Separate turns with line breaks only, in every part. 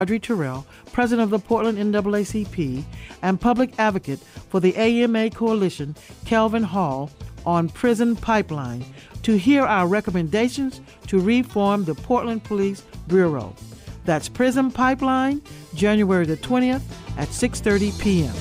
Audrey Terrell, president of the Portland NAACP and public advocate for the AMA Coalition, Kelvin Hall, on Prison Pipeline to hear our recommendations to reform the Portland Police Bureau. That's Prison Pipeline, January the 20th at 6:30 p.m.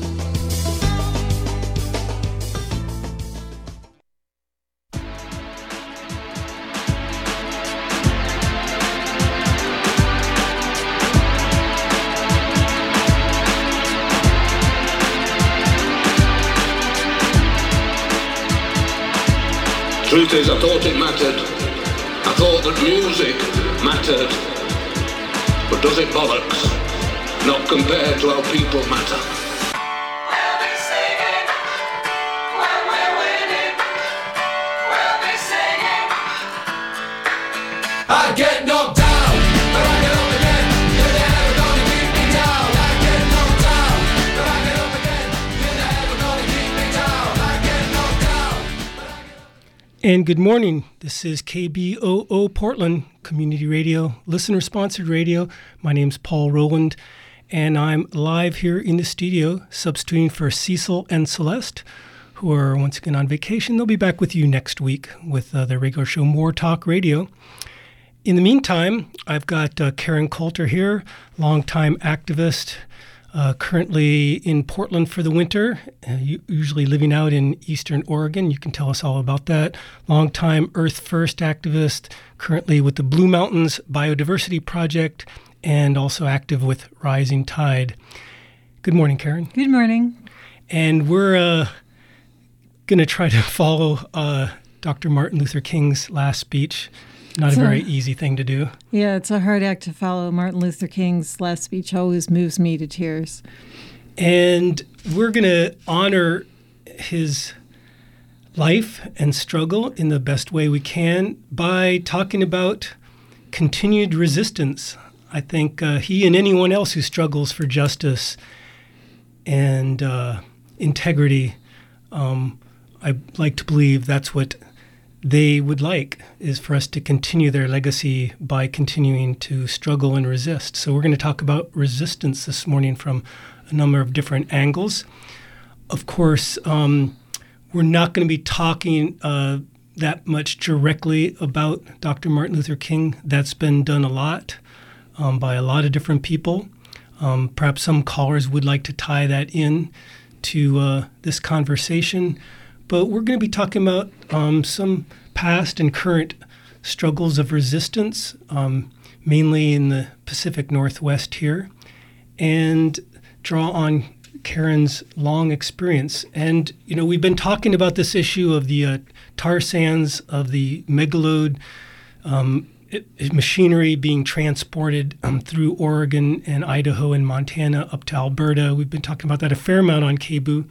Truth is, I thought it mattered. I thought that music mattered. But does it bollocks? Not compared to how people matter.
We'll be singing when we're winning. We'll be singing. I get knocked down, but I get up again. You're never gonna keep me down. I get knocked down, but I get up again. You're never gonna keep me down. I get knocked down, but I get up.
And good morning. This is KBOO Portland Community Radio, listener-sponsored radio. My name's Paul Rowland, and I'm live here in the studio, substituting for Cecil and Celeste, who are once again on vacation. They'll be back with you next week with their regular show, More Talk Radio. In the meantime, I've got Karen Coulter here, longtime activist, currently in Portland for the winter, usually living out in Eastern Oregon. You can tell us all about that. Longtime Earth First activist, currently with the Blue Mountains Biodiversity Project, and also active with Rising Tide. Good morning, Karen.
Good morning.
And we're going to try to follow Dr. Martin Luther King's last speech. Not a very easy thing to do.
Yeah, it's a hard act to follow. Martin Luther King's last speech always moves me to tears.
And we're going to honor his life and struggle in the best way we can by talking about continued resistance. I think he and anyone else who struggles for justice and integrity, I'd like to believe that's what they would like, is for us to continue their legacy by continuing to struggle and resist. So we're going to talk about resistance this morning from a number of different angles. Of course, we're not going to be talking that much directly about Dr. Martin Luther King. That's been done a lot by a lot of different people. Perhaps some callers would like to tie that in to this conversation. But we're going to be talking about some past and current struggles of resistance, mainly in the Pacific Northwest here, and draw on Karen's long experience. And, you know, we've been talking about this issue of the tar sands, of the megalode machinery being transported through Oregon and Idaho and Montana up to Alberta. We've been talking about that a fair amount on KBOO,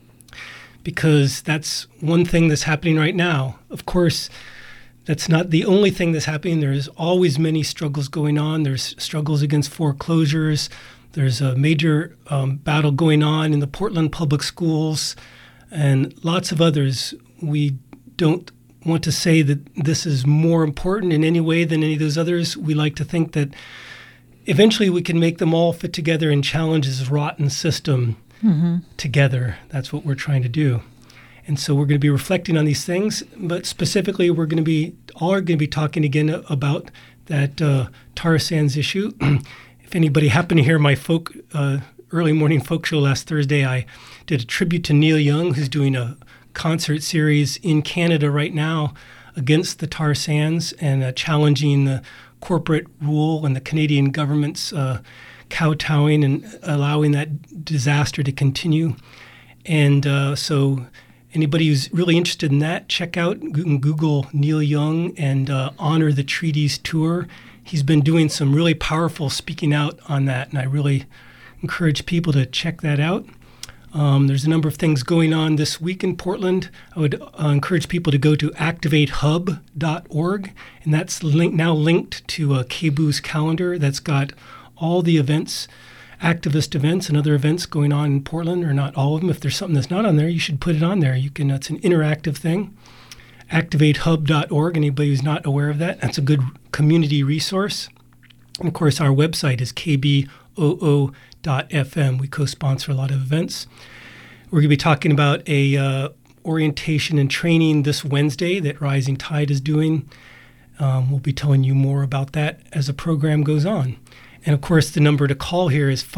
because that's one thing that's happening right now. Of course, that's not the only thing that's happening. There's always many struggles going on. There's struggles against foreclosures. There's a major battle going on in the Portland public schools and lots of others. We don't want to say that this is more important in any way than any of those others. We like to think that eventually we can make them all fit together and challenge this rotten system together. That's what we're trying to do. And so we're going to be reflecting on these things, but specifically we're going to be talking again about that tar sands issue. If anybody happened to hear my early morning folk show last Thursday, I did a tribute to Neil Young, who's doing a concert series in Canada right now against the tar sands and challenging the corporate rule and the Canadian government's kowtowing and allowing that disaster to continue. And so anybody who's really interested in that, check out Google Neil Young and Honor the Treaties Tour. He's been doing some really powerful speaking out on that, and I really encourage people to check that out. There's a number of things going on this week in Portland. I would encourage people to go to activatehub.org, and that's now linked to KBOO's calendar that's got all the events, activist events and other events going on in Portland, or not all of them. If there's something that's not on there, you should put it on there. You can. It's an interactive thing. activatehub.org. Anybody who's not aware of that, that's a good community resource. And of course, our website is kboo.fm. We co-sponsor a lot of events. We're going to be talking about a orientation and training this Wednesday that Rising Tide is doing. We'll be telling you more about that as the program goes on. And of course, the number to call here is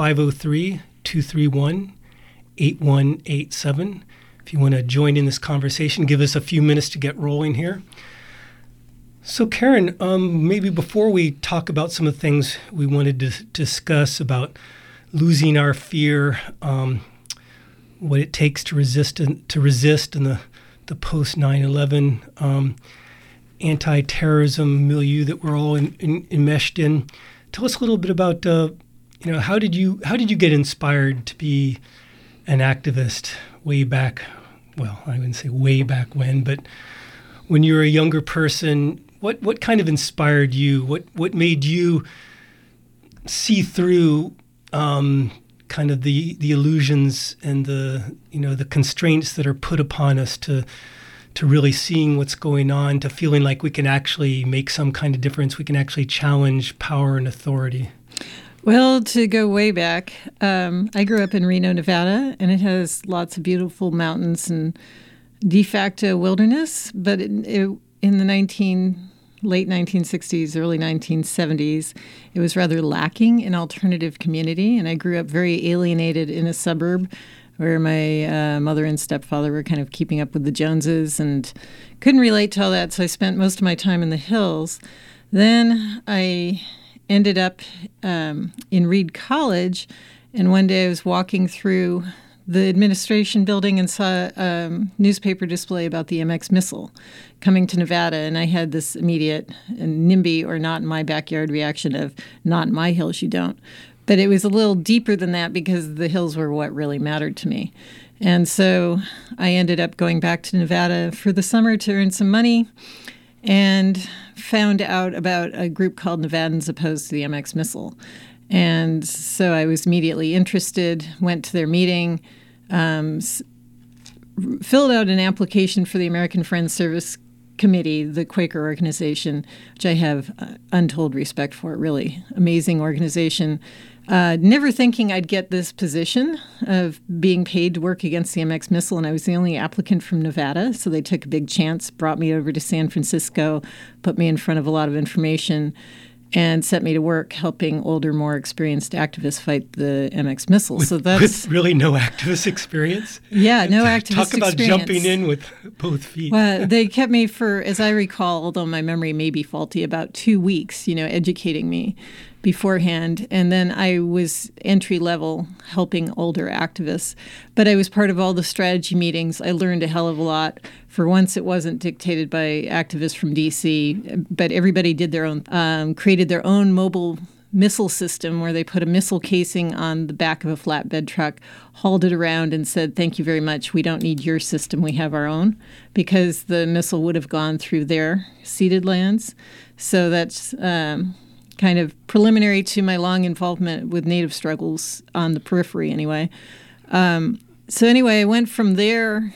503-231-8187. If you want to join in this conversation, give us a few minutes to get rolling here. So Karen, maybe before we talk about some of the things we wanted to discuss about losing our fear, what it takes to resist in the post 9/11 anti-terrorism milieu that we're all enmeshed in. Tell us a little bit about how did you get inspired to be an activist way back? Well, I wouldn't say way back when, but when you were a younger person, what kind of inspired you? What made you see through kind of the illusions and the constraints that are put upon us to really seeing what's going on, to feeling like we can actually make some kind of difference, we can actually challenge power and authority?
Well, to go way back, I grew up in Reno, Nevada, and it has lots of beautiful mountains and de facto wilderness. But in the late 1960s, early 1970s, it was rather lacking in alternative community. And I grew up very alienated in a suburb where my mother and stepfather were kind of keeping up with the Joneses and couldn't relate to all that. So I spent most of my time in the hills. Then I ended up in Reed College, and one day I was walking through the administration building and saw a newspaper display about the MX missile coming to Nevada, and I had this immediate NIMBY or not in my backyard reaction of not in my hills, you don't. But it was a little deeper than that because the hills were what really mattered to me. And so I ended up going back to Nevada for the summer to earn some money and found out about a group called Nevadans Opposed to the MX Missile. And so I was immediately interested, went to their meeting, filled out an application for the American Friends Service Committee, the Quaker organization, which I have untold respect for, really amazing organization. Never thinking I'd get this position of being paid to work against the MX missile, and I was the only applicant from Nevada, so they took a big chance, brought me over to San Francisco, put me in front of a lot of information, and set me to work helping older, more experienced activists fight the MX missile.
With really no activist experience?
Yeah, no activist experience.
Talk about jumping in with both feet.
Well, they kept me for, as I recall, although my memory may be faulty, about 2 weeks, educating me beforehand. And then I was entry level helping older activists. But I was part of all the strategy meetings. I learned a hell of a lot. For once, it wasn't dictated by activists from D.C., but everybody did their own, created their own mobile missile system where they put a missile casing on the back of a flatbed truck, hauled it around and said, thank you very much, we don't need your system, we have our own, because the missile would have gone through their ceded lands. So that's kind of preliminary to my long involvement with Native struggles on the periphery anyway. So anyway, I went from there.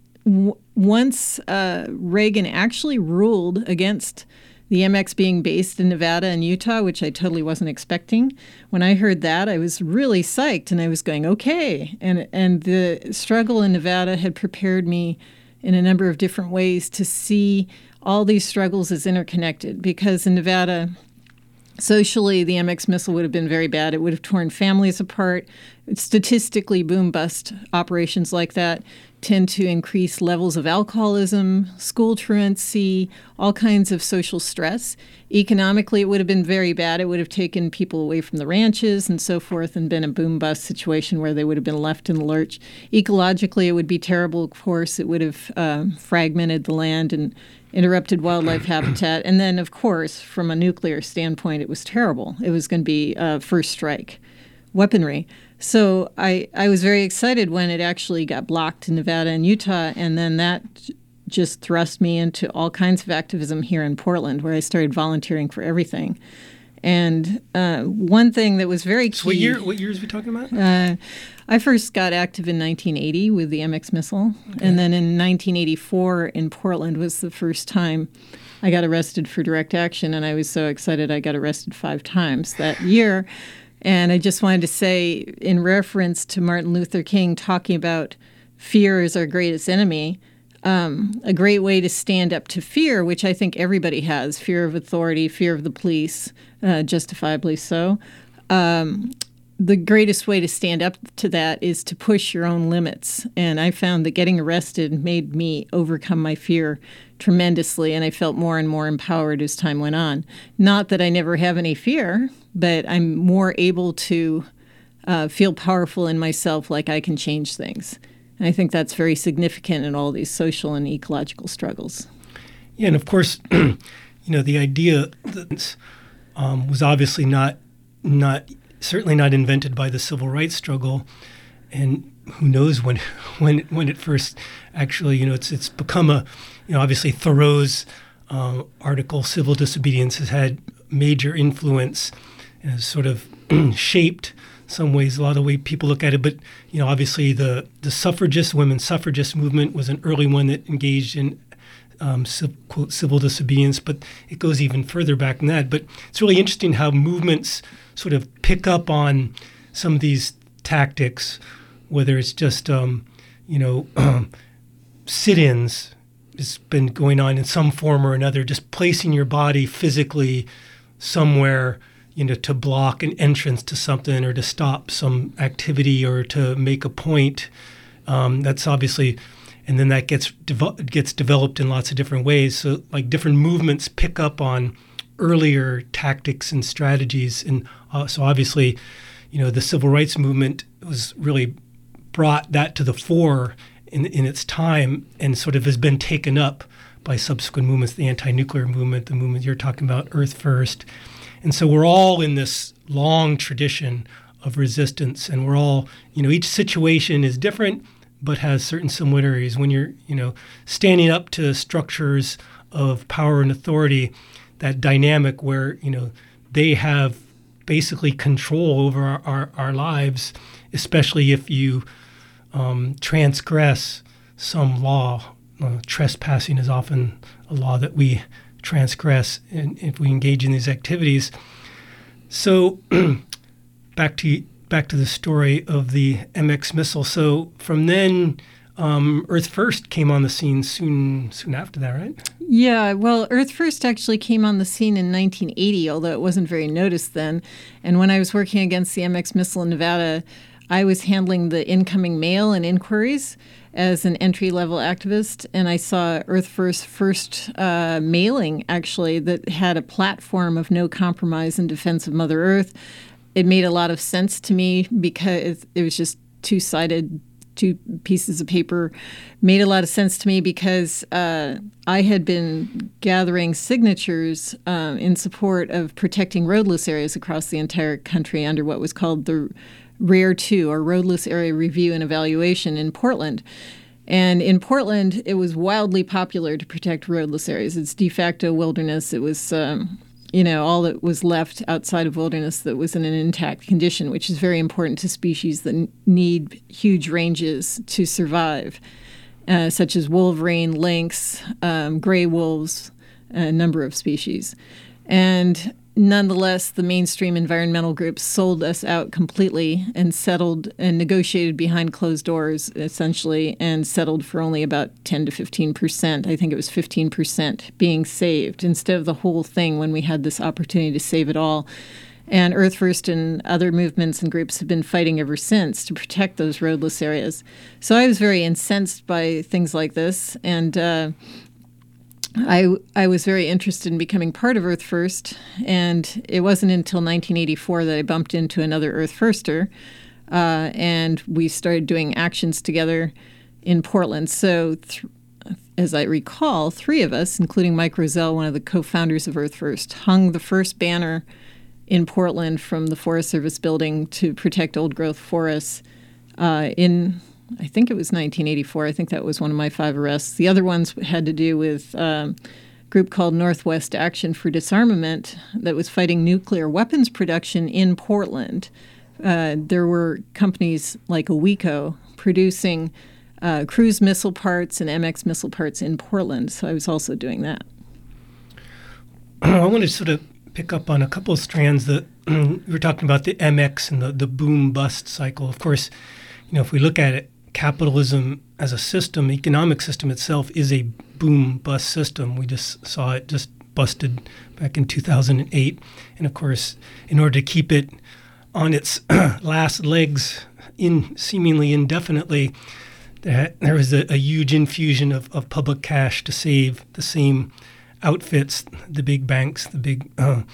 Once Reagan actually ruled against the MX being based in Nevada and Utah, which I totally wasn't expecting. When I heard that, I was really psyched, and I was going, okay. And the struggle in Nevada had prepared me in a number of different ways to see all these struggles as interconnected, because in Nevada, socially, the MX missile would have been very bad. It would have torn families apart. Statistically, boom-bust operations like that tend to increase levels of alcoholism, school truancy, all kinds of social stress. Economically, it would have been very bad. It would have taken people away from the ranches and so forth and been a boom-bust situation where they would have been left in the lurch. Ecologically, it would be terrible, of course. It would have fragmented the land and interrupted wildlife habitat. And then, of course, from a nuclear standpoint, it was terrible. It was going to be first strike weaponry. So I was very excited when it actually got blocked in Nevada and Utah, and then that just thrust me into all kinds of activism here in Portland, where I started volunteering for everything. And one thing that was very key...
So what years are we talking about?
I first got active in 1980 with the MX missile, and then in 1984 in Portland was the first time I got arrested for direct action, and I was so excited I got arrested 5 times that year. And I just wanted to say, in reference to Martin Luther King talking about fear is our greatest enemy, a great way to stand up to fear, which I think everybody has, fear of authority, fear of the police, justifiably so. The greatest way to stand up to that is to push your own limits. And I found that getting arrested made me overcome my fear tremendously, and I felt more and more empowered as time went on. Not that I never have any fear, but I'm more able to feel powerful in myself, like I can change things. And I think that's very significant in all these social and ecological struggles.
Yeah, and of course, the idea that was obviously certainly not invented by the civil rights struggle, and who knows when it first actually, it's become a, obviously Thoreau's article, Civil Disobedience, has had major influence and has sort of shaped some ways a lot of the way people look at it. But obviously the women's suffragist movement was an early one that engaged in quote civil disobedience, but it goes even further back than that. But it's really interesting how movements sort of pick up on some of these tactics, whether it's just sit-ins. It's been going on in some form or another, just placing your body physically somewhere, to block an entrance to something or to stop some activity or to make a point. That's obviously, and then that gets developed in lots of different ways. So like different movements pick up on earlier tactics and strategies. And so obviously, the civil rights movement was really brought that to the fore in its time, and sort of has been taken up by subsequent movements, the anti-nuclear movement, the movement you're talking about, Earth First. And so we're all in this long tradition of resistance, and we're all, each situation is different, but has certain similarities. When you're, standing up to structures of power and authority, that dynamic where, they have basically control over our lives, especially if you transgress some law. Trespassing is often a law that we transgress if we engage in these activities. So back to the story of the MX missile. So from then, Earth First came on the scene soon after that, right?
Yeah, well, Earth First actually came on the scene in 1980, although it wasn't very noticed then. And when I was working against the MX missile in Nevada, I was handling the incoming mail and inquiries as an entry-level activist, and I saw Earth first mailing, actually, that had a platform of no compromise in defense of Mother Earth. It made a lot of sense to me because it was just two-sided, 2 pieces of paper. Made a lot of sense to me because I had been gathering signatures in support of protecting roadless areas across the entire country under what was called the RARE 2, or Roadless Area Review and Evaluation, in Portland. And in Portland, it was wildly popular to protect roadless areas. It's de facto wilderness. It was, all that was left outside of wilderness that was in an intact condition, which is very important to species that need huge ranges to survive, such as wolverine, lynx, gray wolves, a number of species. And nonetheless, the mainstream environmental groups sold us out completely and settled and negotiated behind closed doors, essentially, and settled for only about 10 to 15%. I think it was 15% being saved instead of the whole thing when we had this opportunity to save it all. And Earth First and other movements and groups have been fighting ever since to protect those roadless areas. So I was very incensed by things like this, and I was very interested in becoming part of Earth First, and it wasn't until 1984 that I bumped into another Earth Firster, and we started doing actions together in Portland. So as I recall, 3 of us, including Mike Rozelle, one of the co-founders of Earth First, hung the first banner in Portland from the Forest Service building to protect old-growth forests I think it was 1984. I think that was one of my 5 arrests. The other ones had to do with a group called Northwest Action for Disarmament that was fighting nuclear weapons production in Portland. There were companies like Aweco producing cruise missile parts and MX missile parts in Portland, so I was also doing that.
I want to sort of pick up on a couple of strands that we were talking about, the MX and the boom-bust cycle. Of course, if we look at it, capitalism as a system, economic system itself, is a boom-bust system. We just saw it just busted back in 2008. And of course, in order to keep it on its last legs seemingly indefinitely, there was a huge infusion of public cash to save the same outfits, the big banks, the big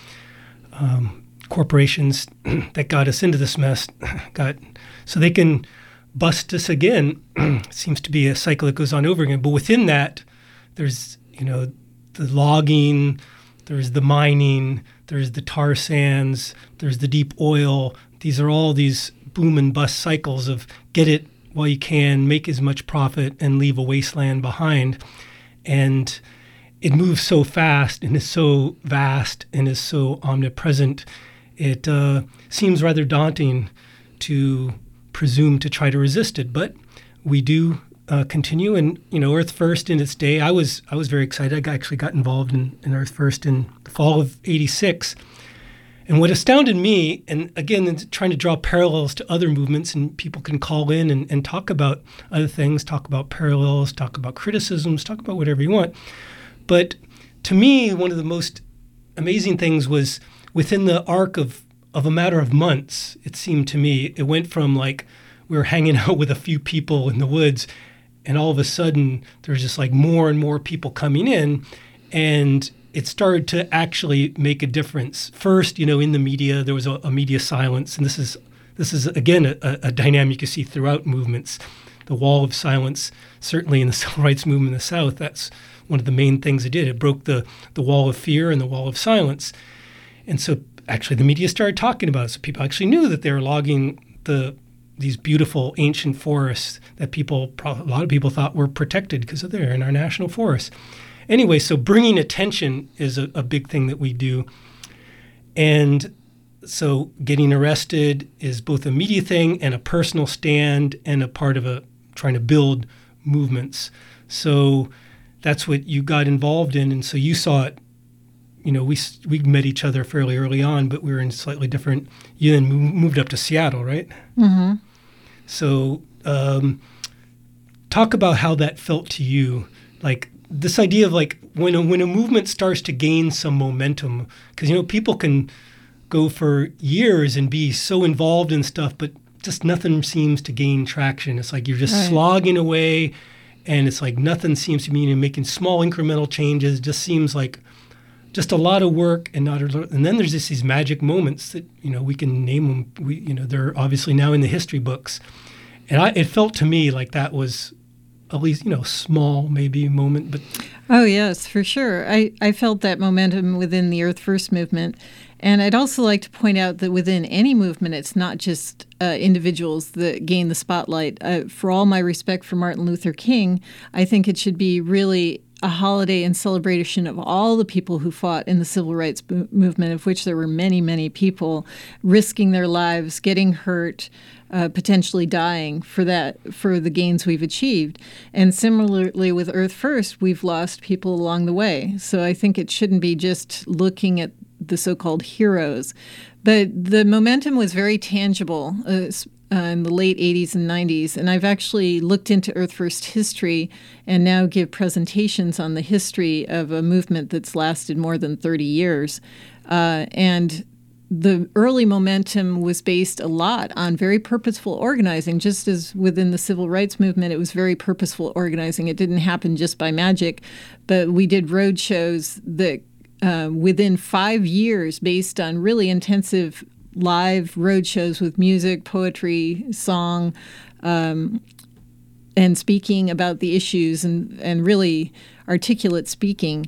corporations that got us into this mess, so they can bust us again. It seems to be a cycle that goes on over again. But within that, there's the logging, there's the mining, there's the tar sands, there's the deep oil. These are all these boom and bust cycles of get it while you can, make as much profit, and leave a wasteland behind. And it moves so fast and is so vast and is so omnipresent, it seems rather daunting to presume to try to resist it. But we do continue. And, Earth First in its day, I was very excited. I actually got involved in Earth First in the fall of '86. And what astounded me, and again, trying to draw parallels to other movements, and people can call in and talk about other things, talk about parallels, talk about criticisms, talk about whatever you want. But to me, one of the most amazing things was within the arc of a matter of months, it seemed to me, it went from like we were hanging out with a few people in the woods, and all of a sudden there's just like more and more people coming in, and it started to actually make a difference. First, in the media, there was a media silence, and this is again a dynamic you see throughout movements. The wall of silence, certainly in the civil rights movement in the South, that's one of the main things it did. It broke the wall of fear and the wall of silence. And so actually the media started talking about it. So people actually knew that they were logging these beautiful ancient forests that a lot of people thought were protected because they're in our national forests. Anyway, so bringing attention is a big thing that we do. And so getting arrested is both a media thing and a personal stand and a part of trying to build movements. So that's what you got involved in. And so you saw it, we met each other fairly early on, but we were in slightly different, you then moved up to Seattle, right? Mm-hmm. So talk about how that felt to you. Like this idea of like when a movement starts to gain some momentum, because, people can go for years and be so involved in stuff, but just nothing seems to gain traction. It's like you're just slogging away, and it's like nothing seems to be making small incremental changes. Just seems like just a lot of work and not. And then there's these magic moments that we can name them. They're obviously now in the history books, and it felt to me like that was at least small maybe moment, but.
Oh yes, for sure. I felt that momentum within the Earth First movement. And I'd also like to point out that within any movement, it's not just individuals that gain the spotlight. For all my respect for Martin Luther King, I think it should be really a holiday and celebration of all the people who fought in the civil rights movement, of which there were many, many people risking their lives, getting hurt, potentially dying for the gains we've achieved. And similarly with Earth First, we've lost people along the way. So I think it shouldn't be just looking at the so-called heroes. But the momentum was very tangible in the late 80s and 90s. And I've actually looked into Earth First history and now give presentations on the history of a movement that's lasted more than 30 years. And the early momentum was based a lot on very purposeful organizing, just as within the civil rights movement, it was very purposeful organizing. It didn't happen just by magic, but we did road shows that within 5 years, based on really intensive live road shows with music, poetry, song, and speaking about the issues and really articulate speaking,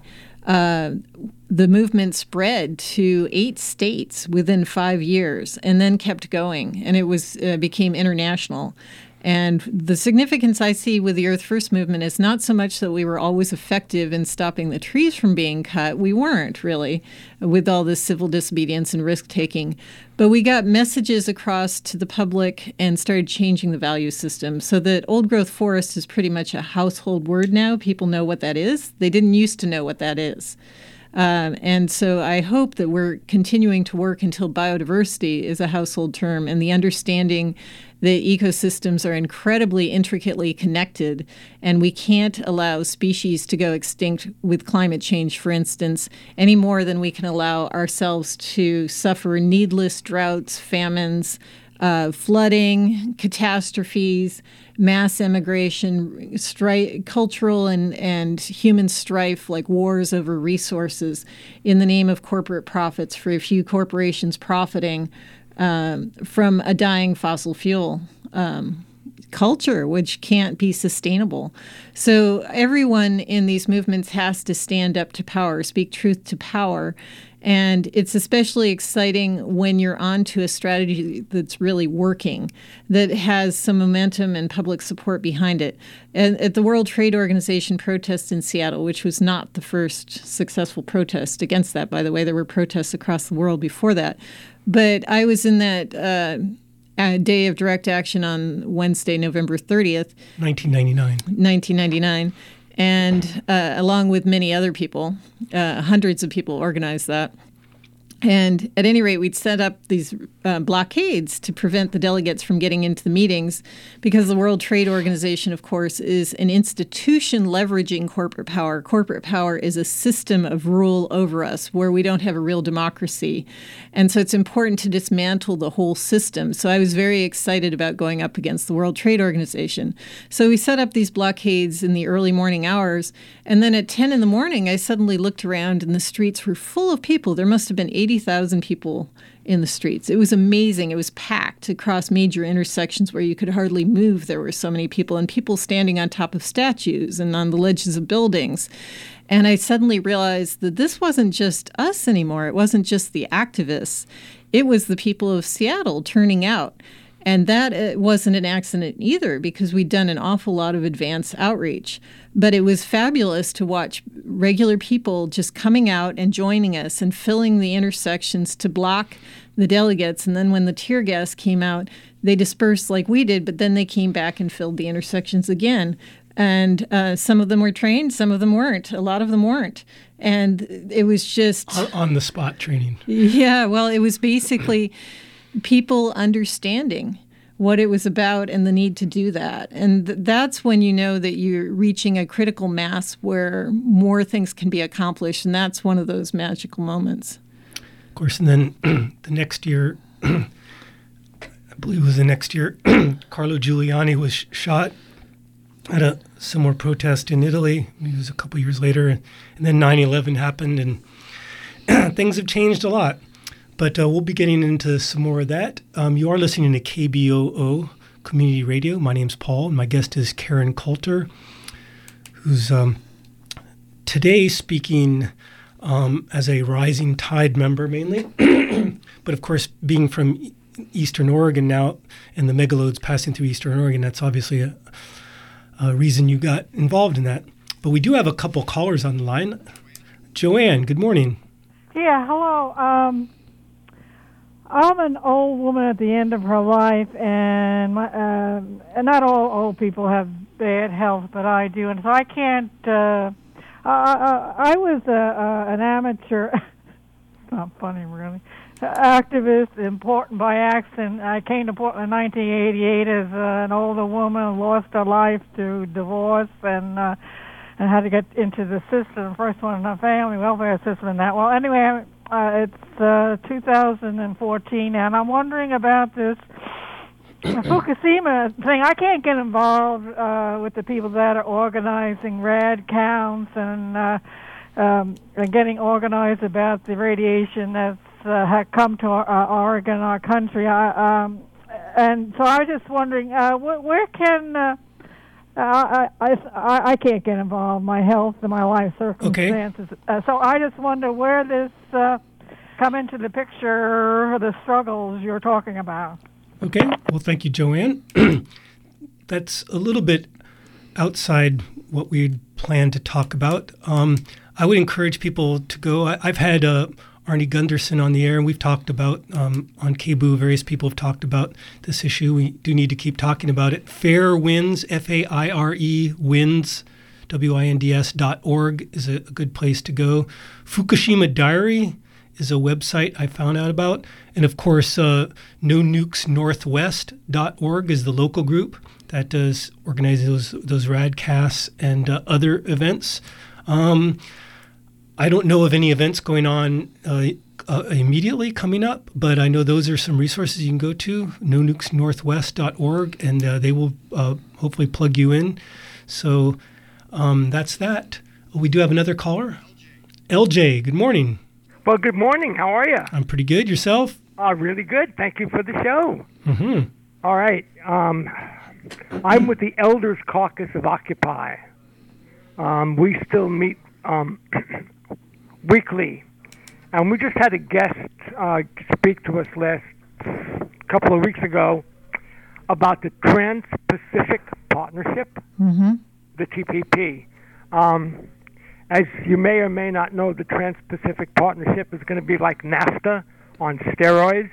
the movement spread to 8 states within 5 years and then kept going, and it became international. And the significance I see with the Earth First movement is not so much that we were always effective in stopping the trees from being cut. We weren't really, with all this civil disobedience and risk-taking. But we got messages across to the public and started changing the value system so that old-growth forest is pretty much a household word now. People know what that is. They didn't used to know what that is. And so I hope that we're continuing to work until biodiversity is a household term, and the understanding that ecosystems are incredibly intricately connected, and we can't allow species to go extinct with climate change, for instance, any more than we can allow ourselves to suffer needless droughts, famines, flooding, catastrophes, mass immigration, cultural and human strife like wars over resources in the name of corporate profits for a few corporations profiting from a dying fossil fuel culture, which can't be sustainable. So everyone in these movements has to stand up to power, speak truth to power. And it's especially exciting when you're onto a strategy that's really working, that has some momentum and public support behind it. At the World Trade Organization protest in Seattle, which was not the first successful protest against that, by the way, there were protests across the world before that. But I was in that day of direct action on Wednesday, November 30th. 1999. And along with many other people, hundreds of people organized that. And at any rate, we'd set up these blockades to prevent the delegates from getting into the meetings, because the World Trade Organization, of course, is an institution leveraging corporate power. Corporate power is a system of rule over us where we don't have a real democracy. And so it's important to dismantle the whole system. So I was very excited about going up against the World Trade Organization. So we set up these blockades in the early morning hours. And then at 10 in the morning, I suddenly looked around and the streets were full of people. There must have been 80,000 people in the streets. It was amazing. It was packed across major intersections where you could hardly move. There were so many people, and people standing on top of statues and on the ledges of buildings. And I suddenly realized that this wasn't just us anymore. It wasn't just the activists. It was the people of Seattle turning out. And that wasn't an accident either, because we'd done an awful lot of advance outreach. But it was fabulous to watch regular people just coming out and joining us and filling the intersections to block the delegates. And then when the tear gas came out, they dispersed like we did, but then they came back and filled the intersections again. And some of them were trained, some of them weren't. A lot of them weren't. And it was just...
On-the-spot training.
Yeah, well, it was basically people understanding what it was about and the need to do that. And that's when you know that you're reaching a critical mass where more things can be accomplished. And that's one of those magical moments.
Of course, and then the next year, I believe it was the next year, Carlo Giuliani was shot at a similar protest in Italy. It was a couple years later. And then 9/11 happened, and things have changed a lot. But we'll be getting into some more of that. You are listening to KBOO Community Radio. My name's Paul, and my guest is Karen Coulter, who's today speaking as a Rising Tide member mainly. But, of course, being from Eastern Oregon now, and the megalodes passing through Eastern Oregon, that's obviously a reason you got involved in that. But we do have a couple callers on the line. Joanne, good morning.
Yeah, hello. I'm an old woman at the end of her life, and not all old people have bad health, but I do, and so I can't. I was an amateur. It's not funny, really. Activist in Portland by accident. I came to Portland in 1988 as an older woman, lost her life to divorce, and had to get into the system, first one in the family welfare system, and that. Well, anyway. It's 2014, and I'm wondering about this Fukushima thing. I can't get involved with the people that are organizing rad counts and getting organized about the radiation that's had come to Oregon, our country. And so I was just wondering, where can... I can't get involved. My health and my life circumstances. Okay. So I just wonder where this come into the picture, the struggles you're talking about.
Okay. Well, thank you, Joanne. That's a little bit outside what we'd planned to talk about. I would encourage people to go. I've had Arnie Gunderson on the air, and we've talked about, on KBOO, various people have talked about this issue. We do need to keep talking about it. FAIR Winds, FAIRE, wins.org. winds.org is a good place to go. Fukushima Diary is a website I found out about. And of course, nonukesnorthwest.org is the local group that does organize those radcasts and other events. I don't know of any events going on immediately coming up, but I know those are some resources you can go to, nonukesnorthwest.org, and they will hopefully plug you in. So that's that. We do have another caller. LJ, good morning.
Well, good morning. How are you?
I'm pretty good. Yourself?
Really good. Thank you for the show.
Mm-hmm.
All right. I'm with the Elders Caucus of Occupy. We still meet weekly. And we just had a guest speak to us last couple of weeks ago about the Trans-Pacific Partnership, the TPP. As you may or may not know, the Trans-Pacific Partnership is going to be like NAFTA on steroids.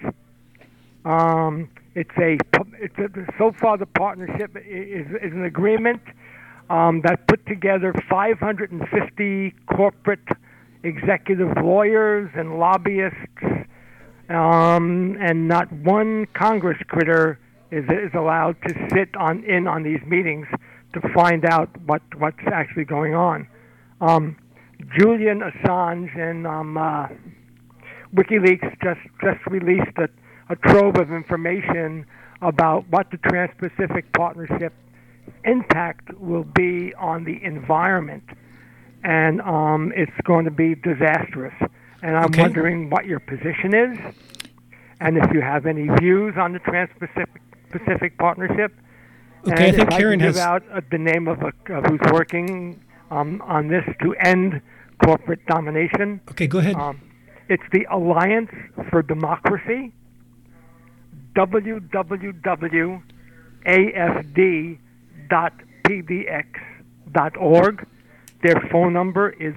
So far the partnership is an agreement that put together 550 corporate executive lawyers and lobbyists, and not one Congress critter is allowed to sit in on these meetings to find out what's actually going on. Julian Assange and WikiLeaks just released a trove of information about what the Trans-Pacific Partnership impact will be on the environment. And it's going to be disastrous. And I'm wondering what your position is, and if you have any views on the Trans-Pacific Partnership.
Okay,
and
I think
if
Karen
I can
has
give out the name of who's working on this to end corporate domination.
Okay, go ahead.
It's the Alliance for Democracy, www.afd.pdx.org. Their phone number is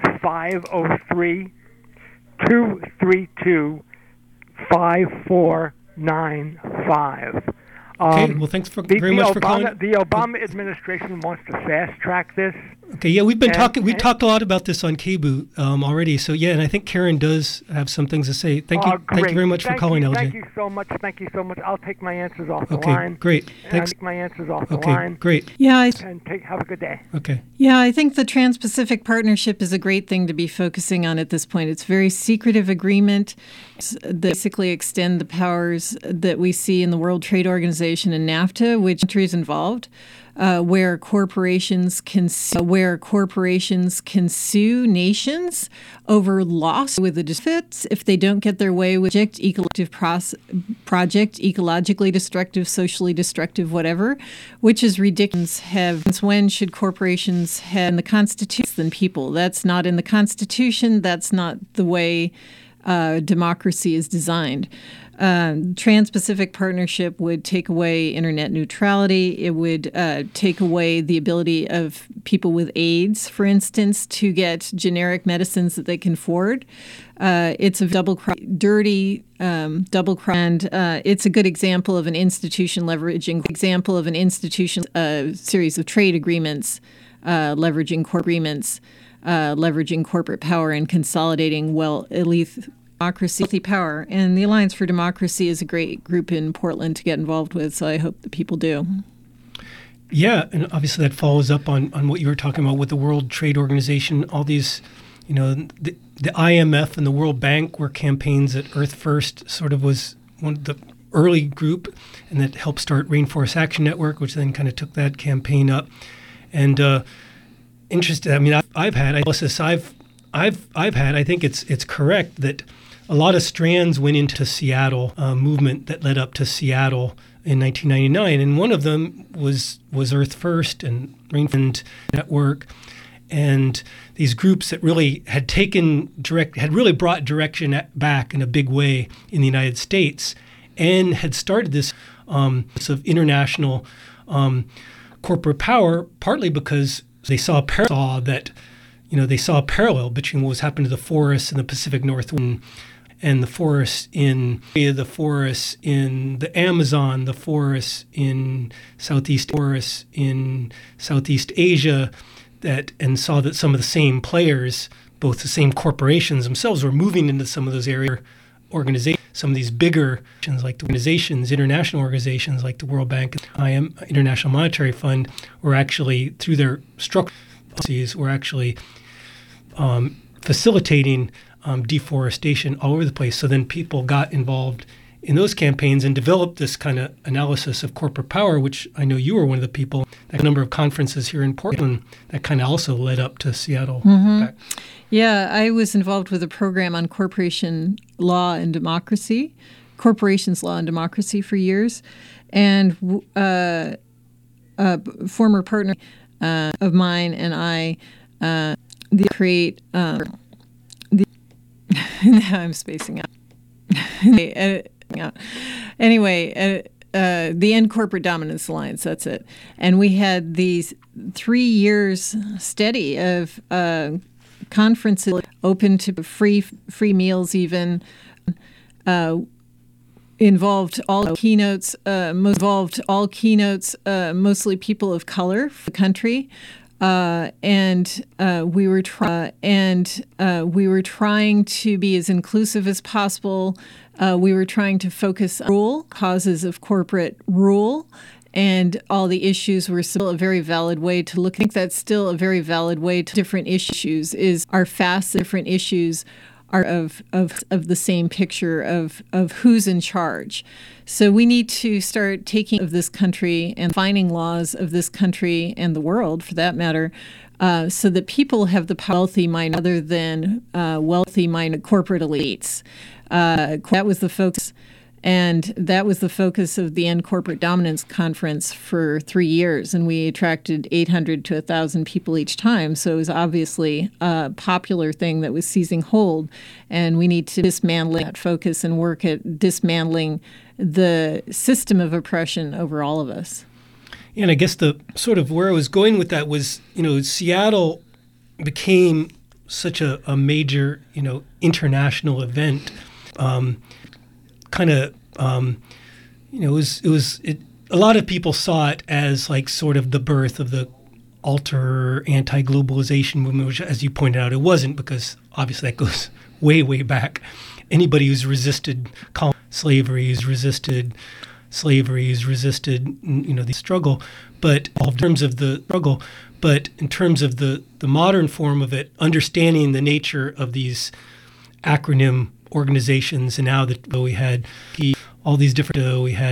503-232-5495.
Okay, well, thanks very much for calling.
The Obama administration wants to fast track this.
Okay, yeah, we've talked a lot about this on KBOO already. So yeah, and I think Karen does have some things to say. Thank you very much for calling, LJ.
Thank you so much. I'll take my answers off the line.
Okay, great. Thanks.
I'll take my answers off the line.
Okay, great.
Yeah,
have a good day.
Okay.
Yeah, I think the Trans-Pacific Partnership is a great thing to be focusing on at this point. It's a very secretive agreement that basically extend the powers that we see in the World Trade Organization and NAFTA, which countries involved. Where corporations can sue nations over loss with the disputes if they don't get their way with project, ecologically destructive, socially destructive, whatever, which is ridiculous. When should corporations have in the Constitution than people? That's not in the Constitution. That's not the way democracy is designed. Trans-Pacific Partnership would take away internet neutrality. It would take away the ability of people with AIDS, for instance, to get generic medicines that they can afford. It's a double cross, and it's a good example of an institution leveraging series of trade agreements, leveraging corporate power and consolidating elite democracy power. And the Alliance for Democracy is a great group in Portland to get involved with, so I hope that people do.
Yeah, and obviously that follows up on what you were talking about with the World Trade Organization. All these, the IMF and the World Bank were campaigns that Earth First sort of was one of the early group, and that helped start Rainforest Action Network, which then kind of took that campaign up. And interesting. I mean, I think it's correct that a lot of strands went into Seattle movement that led up to Seattle in 1999, and one of them was Earth First and Rainforest Network, and these groups that really had really brought direction back in a big way in the United States, and had started this of international corporate power, partly because they saw a parallel between what was happening to the forests in the Pacific Northwest and the forests in the Amazon, the forests in Southeast Asia, and saw that some of the same players, both the same corporations themselves, were moving into some of those area organizations. Some of these bigger international organizations like the World Bank, International Monetary Fund, were actually, through their structures, were actually facilitating deforestation all over the place. So then people got involved in those campaigns and developed this kind of analysis of corporate power, which I know you were one of the people, a number of conferences here in Portland that kind of also led up to Seattle.
Mm-hmm. Yeah, I was involved with a program on corporation law and democracy, corporations law and democracy for years. And a former partner of mine and I create now I'm spacing out. Anyway, the End Corporate Dominance Alliance, that's it. And we had these 3 years steady of conferences open to free meals even, involved all keynotes, mostly people of color for the country. And we were trying to be as inclusive as possible. We were trying to focus on causes of corporate rule, and all the issues were still a very valid way to look. I think that's still a very valid way to different issues. Different issues are of the same picture of who's in charge. So we need to start taking of this country and defining laws of this country and the world, for that matter, so that people have the wealthy mind other than wealthy minded corporate elites. That was the focus. And that was the focus of the End Corporate Dominance Conference for 3 years. And we attracted 800 to 1,000 people each time. So it was obviously a popular thing that was seizing hold. And we need to dismantle that focus and work at dismantling the system of oppression over all of us.
And I guess the sort of where I was going with that was, Seattle became such a major, international event. A lot of people saw it as like sort of the birth of the alter anti-globalization movement, which, as you pointed out, it wasn't, because obviously that goes way, way back. Anybody who's resisted slavery, who's resisted the struggle, but in terms of the struggle, but in terms of the modern form of it, understanding the nature of these acronym organizations, and now that we had all these different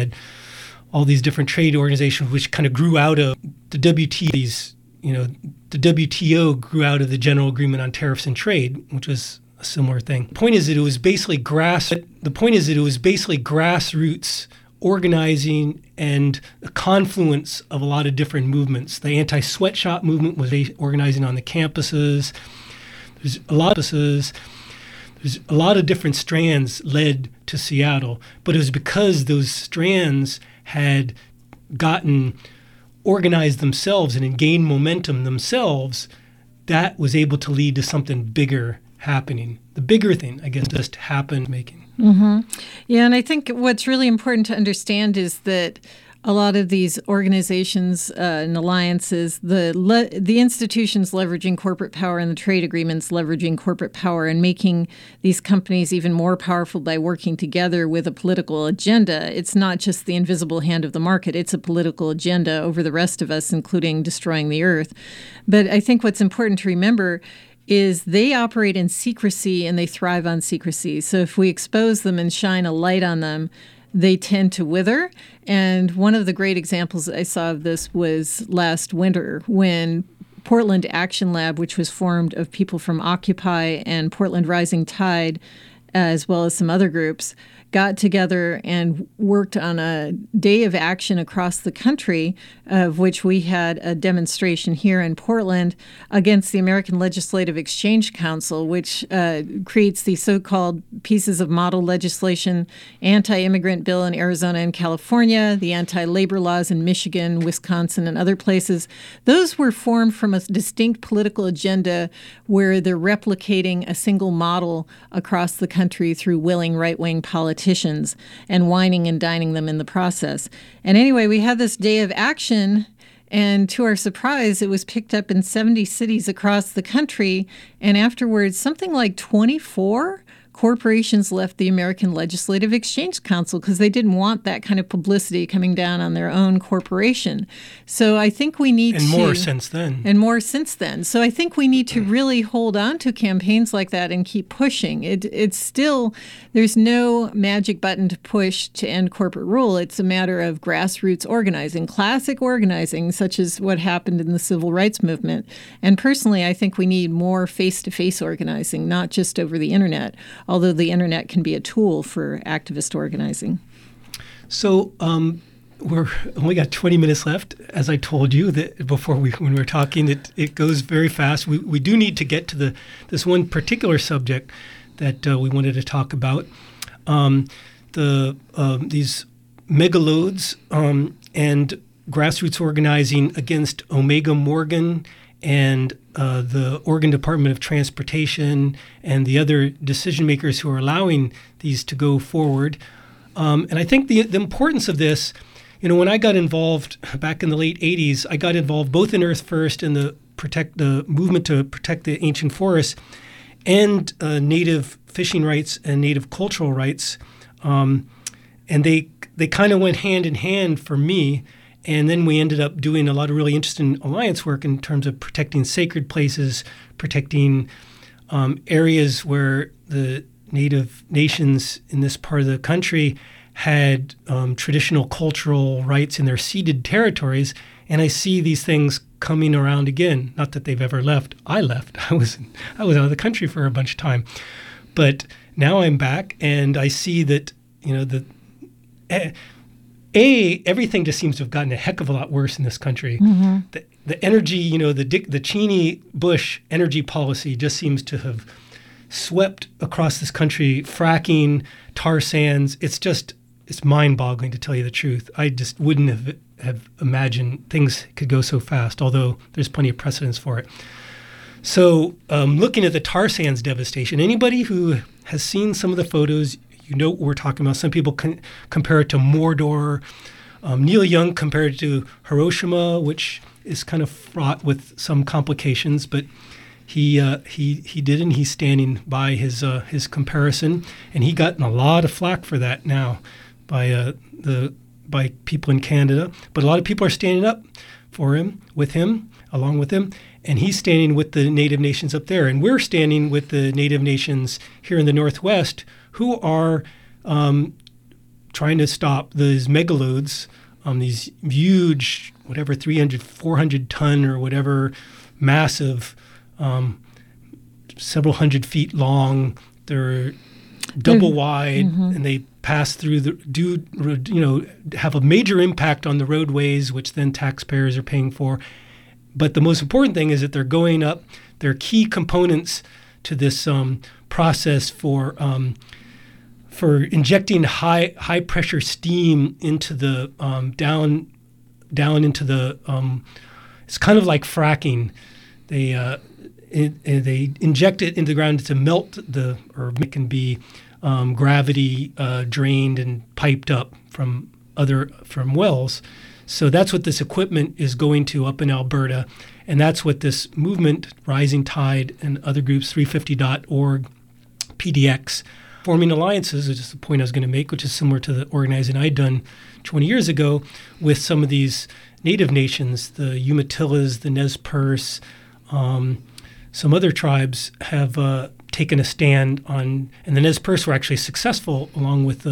trade organizations, which kind of grew out of the WTO. The WTO grew out of the General Agreement on Tariffs and Trade, which was a similar thing. The point is that it was basically grassroots organizing and a confluence of a lot of different movements. The anti-sweatshop movement was organizing on the campuses. There's a lot of different strands led to Seattle, but it was because those strands had gotten organized themselves and had gained momentum themselves that was able to lead to something bigger happening. The bigger thing, I guess, just happened making.
Mm-hmm. Yeah, and I think what's really important to understand is that a lot of these organizations and alliances, the institutions leveraging corporate power and the trade agreements leveraging corporate power and making these companies even more powerful by working together with a political agenda. It's not just the invisible hand of the market. It's a political agenda over the rest of us, including destroying the earth. But I think what's important to remember is they operate in secrecy and they thrive on secrecy. So if we expose them and shine a light on them, they tend to wither. And one of the great examples I saw of this was last winter when Portland Action Lab, which was formed of people from Occupy and Portland Rising Tide, as well as some other groups, got together and worked on a day of action across the country, of which we had a demonstration here in Portland against the American Legislative Exchange Council, which creates these so-called pieces of model legislation, anti-immigrant bill in Arizona and California, the anti-labor laws in Michigan, Wisconsin, and other places. Those were formed from a distinct political agenda where they're replicating a single model across the country through willing right-wing politicians and whining and dining them in the process. And anyway, we had this day of action, And to our surprise, it was picked up in 70 cities across the country. And afterwards, something like 24 corporations left the American Legislative Exchange Council because they didn't want that kind of publicity coming down on their own corporation. So I think we need
and more since then.
And more since then. So I think we need to really hold on to campaigns like that and keep pushing. It's still, there's no magic button to push to end corporate rule. It's a matter of grassroots organizing, classic organizing, such as what happened in the civil rights movement. And personally, I think we need more face-to-face organizing, not just over the internet, although the internet can be a tool for activist organizing.
So we're only got 20 minutes left. As I told you that before when we were talking, it goes very fast. We do need to get to this one particular subject that we wanted to talk about. These megaloads and grassroots organizing against Omega Morgan and the Oregon Department of Transportation and the other decision makers who are allowing these to go forward. And I think the importance of this, when I got involved back in the late 80s, I got involved both in Earth First and the movement to protect the ancient forests and native fishing rights and native cultural rights. And they kind of went hand in hand for me. And then we ended up doing a lot of really interesting alliance work in terms of protecting sacred places, protecting areas where the native nations in this part of the country had traditional cultural rights in their ceded territories. And I see these things coming around again. Not that they've ever left. I left. I was out of the country for a bunch of time. But now I'm back, and I see that, everything just seems to have gotten a heck of a lot worse in this country. Mm-hmm. The energy, the Cheney-Bush energy policy just seems to have swept across this country, fracking, tar sands. It's mind-boggling, to tell you the truth. I just wouldn't have imagined things could go so fast, although there's plenty of precedence for it. So looking at the tar sands devastation, anybody who has seen some of the photos, you know what we're talking about. Some people compare it to Mordor. Neil Young compared it to Hiroshima, which is kind of fraught with some complications, but he did, and he's standing by his comparison, and he gotten a lot of flack for that now by people in Canada. But a lot of people are standing up for him, along with him, and he's standing with the Native nations up there, and we're standing with the Native nations here in the Northwest, who are trying to stop these megaloads, these huge, 300, 400 ton or whatever, massive, several hundred feet long. They're double wide, and they pass through have a major impact on the roadways, which then taxpayers are paying for. But the most important thing is that they're going up. They're key components to this process for injecting high pressure steam into the down into the it's kind of like fracking. They inject it into the ground to melt or it can be gravity drained and piped up from wells. So that's what this equipment is going to up in Alberta, and that's what this movement, Rising Tide, and other groups, 350.org, PDX, forming alliances, which is the point I was going to make, which is similar to the organizing I'd done 20 years ago with some of these native nations, the Umatillas, the Nez Perce, some other tribes have taken a stand on, and the Nez Perce were actually successful along with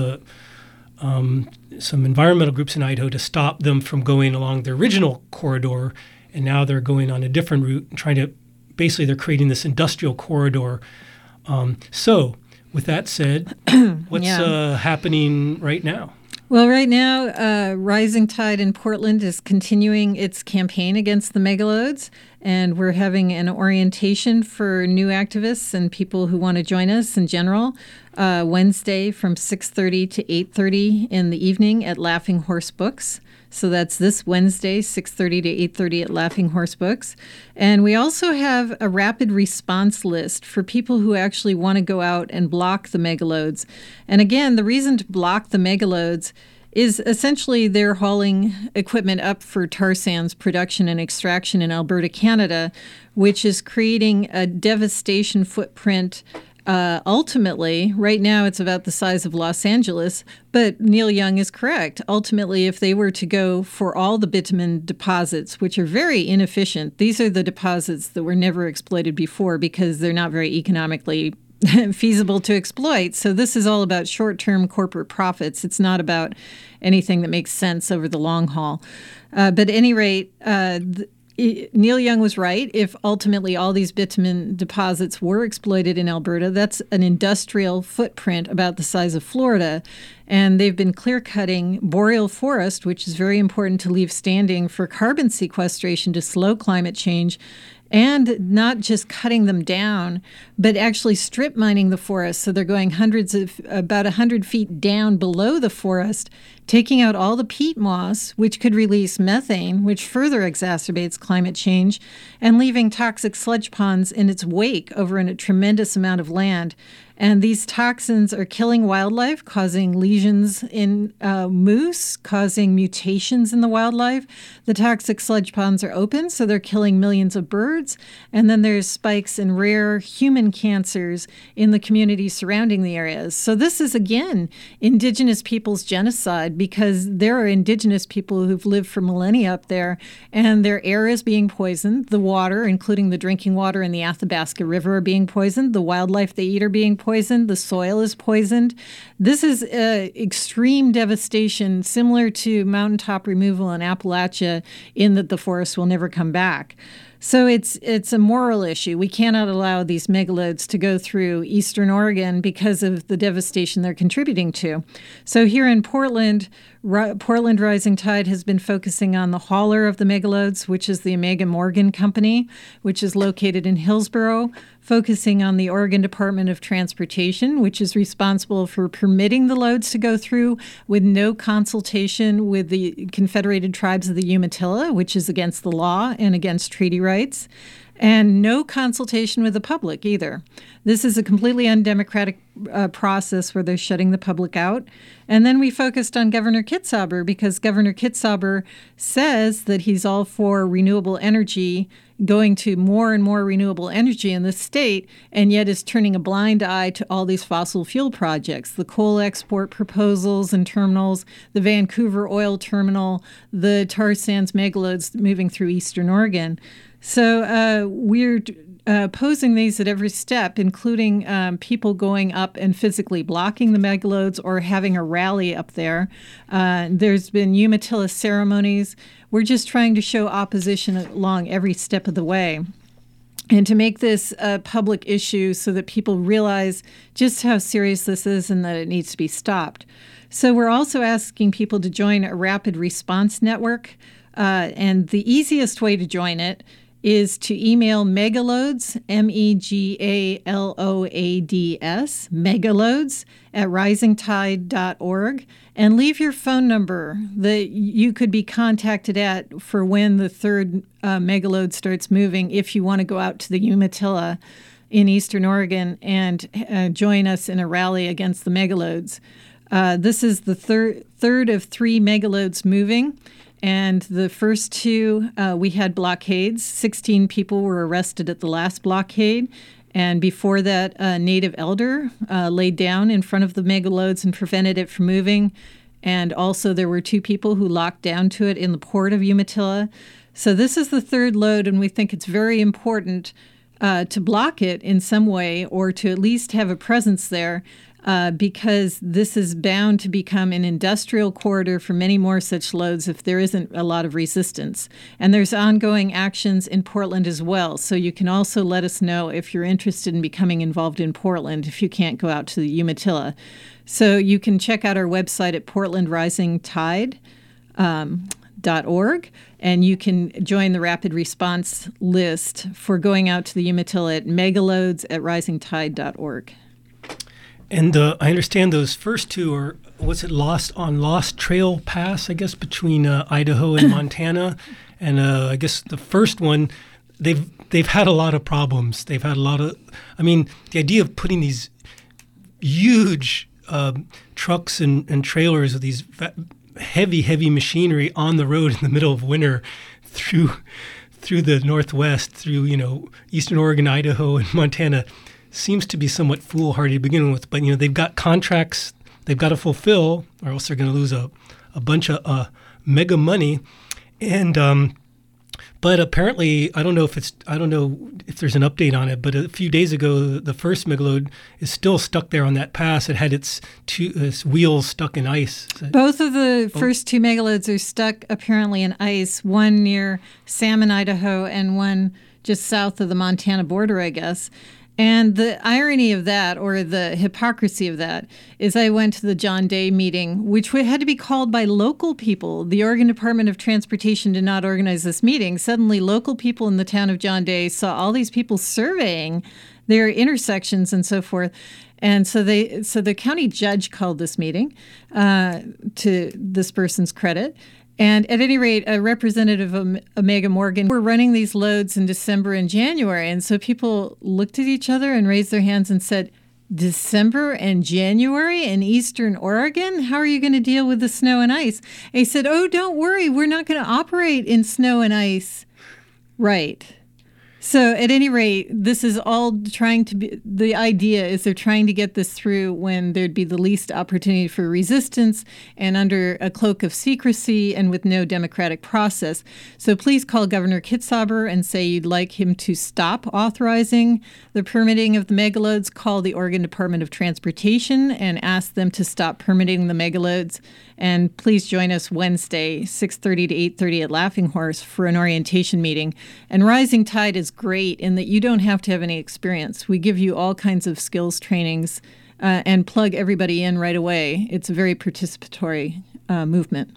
some environmental groups in Idaho to stop them from going along the original corridor, and now they're going on a different route and they're creating this industrial corridor. So with that said, what's happening right now?
Well, right now, Rising Tide in Portland is continuing its campaign against the megaloads, and we're having an orientation for new activists and people who want to join us in general Wednesday from 6:30 to 8:30 in the evening at Laughing Horse Books. So that's this Wednesday, 6:30 to 8:30 at Laughing Horse Books. And we also have a rapid response list for people who actually want to go out and block the megaloads. And again, the reason to block the megaloads is essentially they're hauling equipment up for tar sands production and extraction in Alberta, Canada, which is creating a devastation footprint. Ultimately, right now it's about the size of Los Angeles, but Neil Young is correct. Ultimately, if they were to go for all the bitumen deposits, which are very inefficient, these are the deposits that were never exploited before because they're not very economically feasible to exploit. So this is all about short-term corporate profits. It's not about anything that makes sense over the long haul. But at any rate, Neil Young was right. If ultimately all these bitumen deposits were exploited in Alberta, that's an industrial footprint about the size of Florida. And they've been clear-cutting boreal forest, which is very important to leave standing for carbon sequestration to slow climate change, and not just cutting them down, but actually strip mining the forest. So they're going about 100 feet down below the forest, taking out all the peat moss, which could release methane, which further exacerbates climate change, and leaving toxic sludge ponds in its wake over a tremendous amount of land. And these toxins are killing wildlife, causing lesions in moose, causing mutations in the wildlife. The toxic sludge ponds are open, so they're killing millions of birds. And then there's spikes in rare human cancers in the communities surrounding the areas. So this is, again, Indigenous people's genocide, because there are Indigenous people who've lived for millennia up there, and their air is being poisoned. The water, including the drinking water in the Athabasca River, are being poisoned. The wildlife they eat are being poisoned. The soil is poisoned. This is extreme devastation, similar to mountaintop removal in Appalachia, in that the forest will never come back. So it's a moral issue. We cannot allow these megalodes to go through eastern Oregon because of the devastation they're contributing to. So here in Portland, Portland Rising Tide has been focusing on the hauler of the megalodes, which is the Omega Morgan Company, which is located in Hillsborough, focusing on the Oregon Department of Transportation, which is responsible for permitting the loads to go through with no consultation with the Confederated Tribes of the Umatilla, which is against the law and against treaty rights, and no consultation with the public either. This is a completely undemocratic process where they're shutting the public out. And then we focused on Governor Kitzhaber because Governor Kitzhaber says that he's all for renewable energy, going to more and more renewable energy in the state, and yet is turning a blind eye to all these fossil fuel projects, the coal export proposals and terminals, the Vancouver oil terminal, the tar sands megalodes moving through eastern Oregon. So we're opposing these at every step, including people going up and physically blocking the megalodes or having a rally up there. There's been Umatilla ceremonies. We're just trying to show opposition along every step of the way, and to make this a public issue so that people realize just how serious this is and that it needs to be stopped. So we're also asking people to join a rapid response network, and the easiest way to join it is to email megalodes, megaloads, megalodes @risingtide.org, and leave your phone number that you could be contacted at for when the third megalode starts moving if you want to go out to the Umatilla in eastern Oregon and join us in a rally against the megalodes. This is the third of 3 megalodes moving. And the first 2, we had blockades. 16 people were arrested at the last blockade. And before that, a native elder laid down in front of the megalodes and prevented it from moving. And also there were 2 people who locked down to it in the port of Umatilla. So this is the third load, and we think it's very important to block it in some way, or to at least have a presence there, because this is bound to become an industrial corridor for many more such loads if there isn't a lot of resistance. And there's ongoing actions in Portland as well. So you can also let us know if you're interested in becoming involved in Portland if you can't go out to the Umatilla. So you can check out our website at portlandrisingtide.org, and you can join the rapid response list for going out to the Umatilla at megalodes@risingtide.org.
And I understand those first 2 are, Lost Trail Pass, I guess, between Idaho and Montana. And I guess the first one, they've had a lot of problems. They've had a lot of, the idea of putting these huge trucks and trailers with these heavy machinery on the road in the middle of winter through the Northwest, through, Eastern Oregon, Idaho, and Montana seems to be somewhat foolhardy to begin with. But, they've got contracts they've got to fulfill, or else they're going to lose a bunch of mega money. And but apparently, I don't know if there's an update on it, but a few days ago, the first megaload is still stuck there on that pass. It had its wheels stuck in ice.
Both of the first two megaloads are stuck apparently in ice, one near Salmon, Idaho, and one just south of the Montana border, I guess. And the irony of that, or the hypocrisy of that, is I went to the John Day meeting, which had to be called by local people. The Oregon Department of Transportation did not organize this meeting. Suddenly, local people in the town of John Day saw all these people surveying their intersections and so forth. And so the county judge called this meeting, to this person's credit. And at any rate, a representative of Omega Morgan were running these loads in December and January. And so people looked at each other and raised their hands and said, December and January in Eastern Oregon? How are you going to deal with the snow and ice? And he said, oh, don't worry. We're not going to operate in snow and ice. Right. So at any rate, this is all trying to be, the idea is they're trying to get this through when there'd be the least opportunity for resistance and under a cloak of secrecy and with no democratic process. So please call Governor Kitzhaber and say you'd like him to stop authorizing the permitting of the megaloads. Call the Oregon Department of Transportation and ask them to stop permitting the megaloads. And please join us Wednesday, 6:30 to 8:30 at Laughing Horse for an orientation meeting. And Rising Tide is great in that you don't have to have any experience. We give you all kinds of skills trainings and plug everybody in right away. It's a very participatory movement.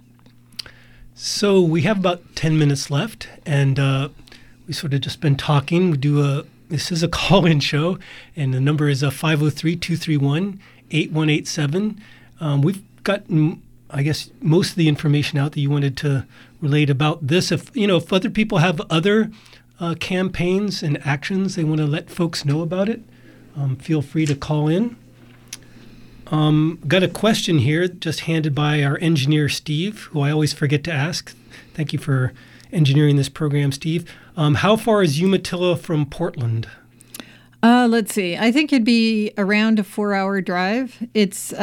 So we have about 10 minutes left, and we sort of just been talking. This is a call-in show, and the number is 503-231-8187. We've gotten, I guess, most of the information out that you wanted to relate about this. If other people have other campaigns and actions they want to let folks know about it, feel free to call in. Got a question here just handed by our engineer, Steve, who I always forget to ask. Thank you for engineering this program, Steve. How far is Umatilla from Portland?
Let's see. I think it'd be around a 4-hour drive. It's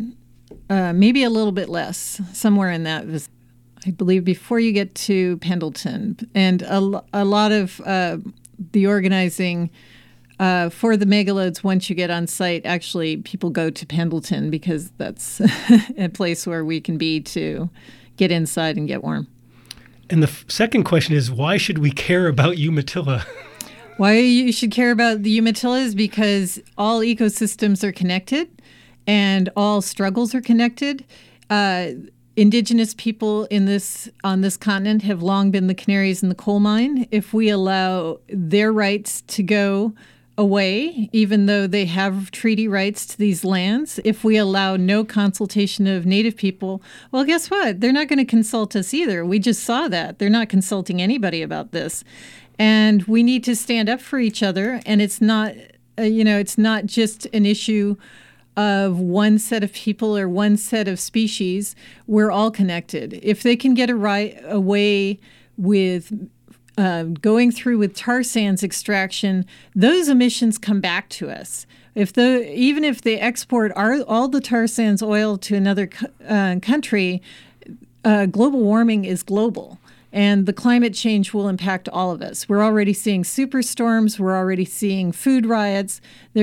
maybe a little bit less, somewhere in that, I believe, before you get to Pendleton. And a lot of the organizing for the megaloads, once you get on site, actually people go to Pendleton because that's a place where we can be to get inside and get warm.
And the second question is, why should we care about Umatilla?
Why you should care about the Umatilla is because all ecosystems are connected and all struggles are connected. Indigenous people on this continent have long been the canaries in the coal mine. If we allow their rights to go away, even though they have treaty rights to these lands, if we allow no consultation of Native people, well, guess what? They're not going to consult us either. We just saw that. They're not consulting anybody about this. And we need to stand up for each other. And it's not, it's not just an issue of one set of people or one set of species. We're all connected. If they can get away with going through with tar sands extraction, those emissions come back to us. Even if they export all the tar sands oil to another country, global warming is global. And the climate change will impact all of us. We're already seeing superstorms. We're already seeing food riots.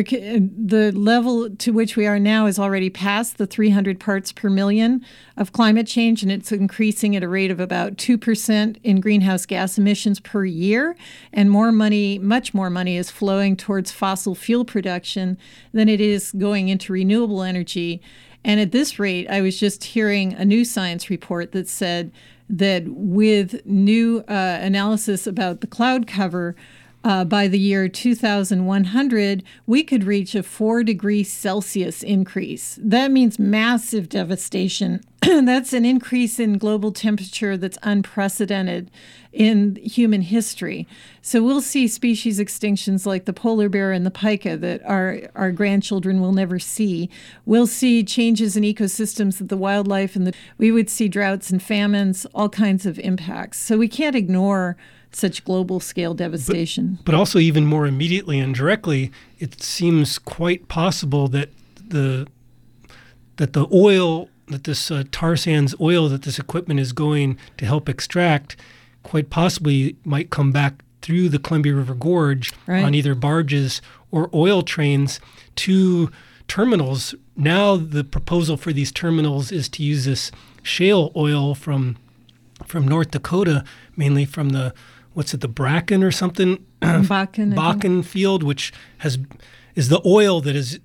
The level to which we are now is already past the 300 parts per million of climate change, and it's increasing at a rate of about 2% in greenhouse gas emissions per year. And much more money is flowing towards fossil fuel production than it is going into renewable energy. And at this rate, I was just hearing a new science report that said that with new analysis about the cloud cover, by the year 2100, we could reach a 4 degrees Celsius increase. That means massive devastation. That's an increase in global temperature that's unprecedented in human history. So we'll see species extinctions like the polar bear and the pika that our grandchildren will never see. We'll see changes in ecosystems that the wildlife we would see droughts and famines, all kinds of impacts. So we can't ignore such global scale devastation.
But also even more immediately and directly, it seems quite possible that the oil, that this tar sands oil that this equipment is going to help extract, quite possibly might come back through the Columbia River Gorge on either barges or oil trains to terminals. Now the proposal for these terminals is to use this shale oil from North Dakota, mainly from the Bracken or something? Bakken field, which is the oil that has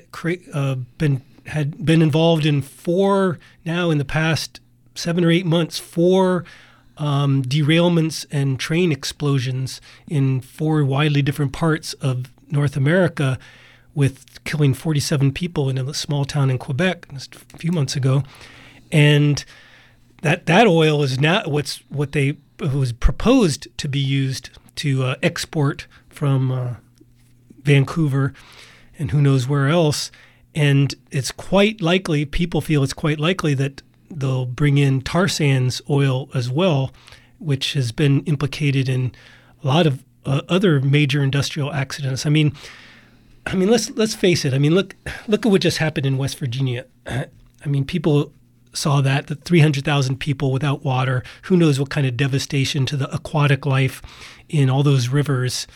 been involved in in the past 7 or 8 months, 4 derailments and train explosions in 4 widely different parts of North America, with killing 47 people in a small town in Quebec just a few months ago. And that oil is now what was proposed to be used to export from Vancouver and who knows where else. And it's quite likely, people feel it's quite likely that they'll bring in tar sands oil as well, which has been implicated in a lot of other major industrial accidents. I mean, let's face it. I mean, look at what just happened in West Virginia. I mean, people saw the 300,000 people without water. Who knows what kind of devastation to the aquatic life in all those rivers,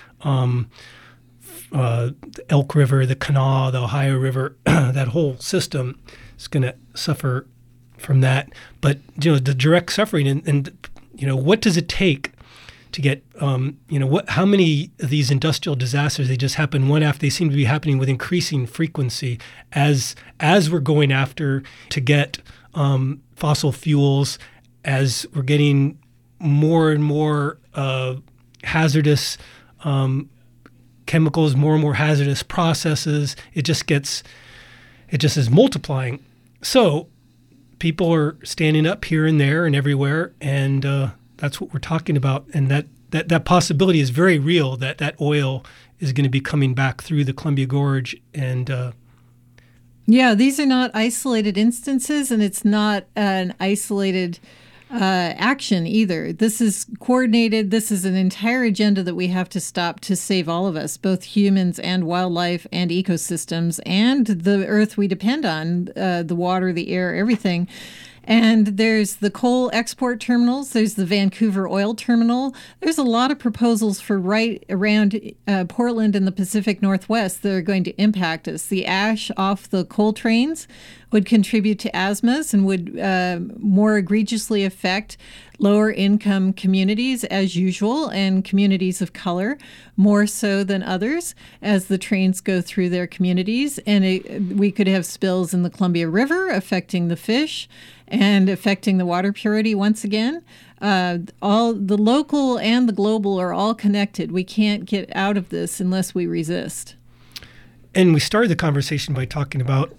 the Elk River, the Kanawha, the Ohio River, that whole system is going to suffer from that. But, the direct suffering and what does it take to get, how many of these industrial disasters, they just happen one after, they seem to be happening with increasing frequency as we're going after to get fossil fuels, as we're getting more and more hazardous chemicals, more and more hazardous processes. It just is multiplying. So people are standing up here and there and everywhere, and that's what we're talking about. And that possibility is very real, that oil is going to be coming back through the Columbia Gorge. And
these are not isolated instances, and it's not an isolated action either. This is coordinated. This is an entire agenda that we have to stop to save all of us, both humans and wildlife and ecosystems and the earth we depend on, the water, the air, everything. And there's the coal export terminals. There's the Vancouver oil terminal. There's a lot of proposals for right around Portland and the Pacific Northwest that are going to impact us. The ash off the coal trains would contribute to asthmas and would more egregiously affect lower income communities as usual, and communities of color more so than others as the trains go through their communities. And we could have spills in the Columbia River affecting the fish and affecting the water purity once again. All the local and the global are all connected. We can't get out of this unless we resist.
And we started the conversation by talking about,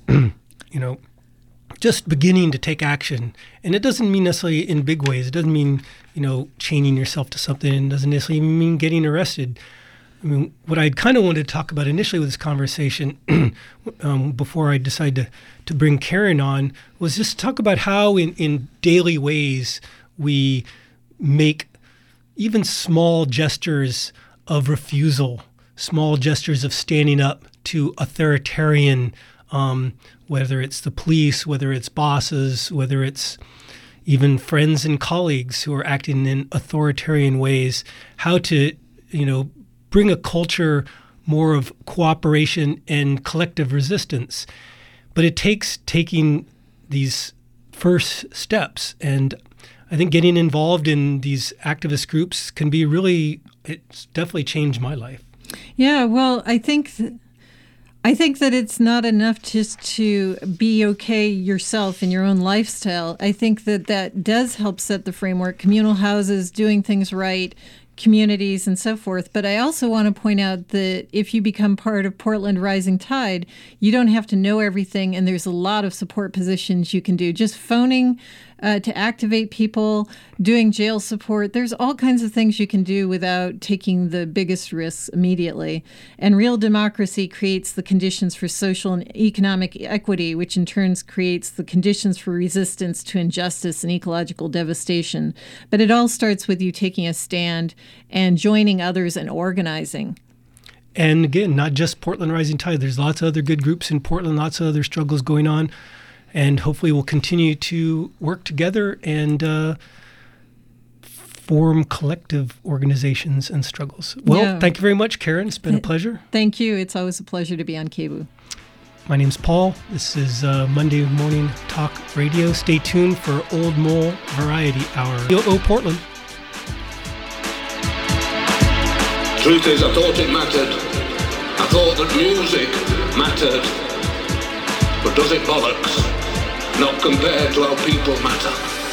just beginning to take action. And it doesn't mean necessarily in big ways. It doesn't mean, chaining yourself to something. It doesn't necessarily mean getting arrested. I mean, what I kind of wanted to talk about initially with this conversation, before I decided to bring Karen on, was just talk about how in daily ways we make even small gestures of refusal, small gestures of standing up to authoritarian, whether it's the police, whether it's bosses, whether it's even friends and colleagues who are acting in authoritarian ways, how to, bring a culture more of cooperation and collective resistance. But it takes taking these first steps. And I think getting involved in these activist groups can be it's definitely changed my life.
Yeah, well, I think that it's not enough just to be okay yourself in your own lifestyle. I think that does help set the framework. Communal houses, doing things right, communities and so forth. But I also want to point out that if you become part of Portland Rising Tide, you don't have to know everything, and there's a lot of support positions you can do. Just phoning to activate people, doing jail support. There's all kinds of things you can do without taking the biggest risks immediately. And real democracy creates the conditions for social and economic equity, which in turn creates the conditions for resistance to injustice and ecological devastation. But it all starts with you taking a stand and joining others and organizing.
And again, not just Portland Rising Tide. There's lots of other good groups in Portland, lots of other struggles going on. And hopefully we'll continue to work together and form collective organizations and struggles. Well, Thank you very much, Karen. It's been a pleasure.
Thank you. It's always a pleasure to be on KBOO.
My name's Paul. This is Monday Morning Talk Radio. Stay tuned for Old Mole Variety Hour. Yo, Portland.
Truth is, I thought it mattered. I thought that music mattered. But does it bollocks? Not compared to how people matter.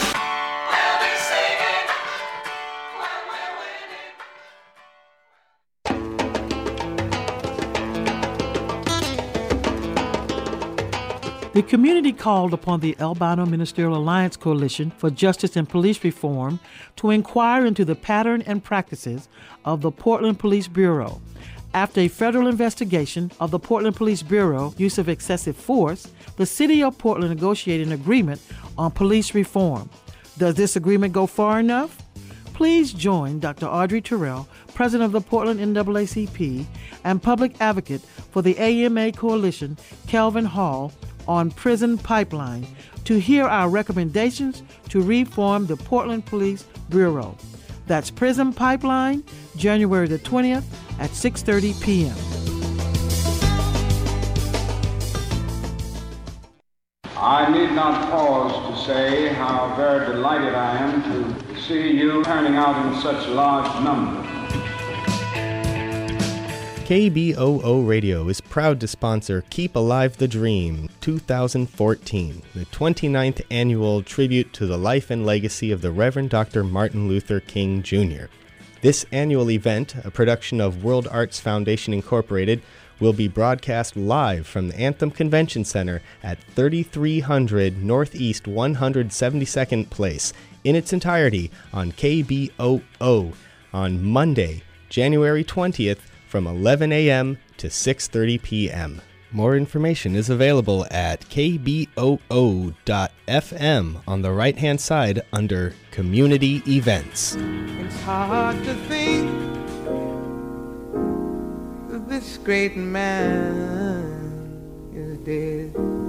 The community called upon the Albino Ministerial Alliance Coalition for Justice and Police Reform to inquire into the pattern and practices of the Portland Police Bureau. After a federal investigation of the Portland Police Bureau use of excessive force, the City of Portland negotiated an agreement on police reform. Does this agreement go far enough? Please join Dr. Audrey Terrell, President of the Portland NAACP and Public Advocate for the AMA Coalition, Kelvin Hall, on Prison Pipeline to hear our recommendations to reform the Portland Police Bureau. That's Prison Pipeline, January the 20th at 6:30 p.m.
I need not pause to say how very delighted I am to see you turning out in such large numbers.
KBOO Radio is proud to sponsor Keep Alive the Dream 2014, the 29th annual tribute to the life and legacy of the Reverend Dr. Martin Luther King Jr. This annual event, a production of World Arts Foundation Incorporated, will be broadcast live from the Anthem Convention Center at 3300 Northeast 172nd Place in its entirety on KBOO on Monday, January 20th from 11 a.m. to 6:30 p.m. More information is available at kboo.fm on the right-hand side under Community Events.
It's hard to think that this great man is dead.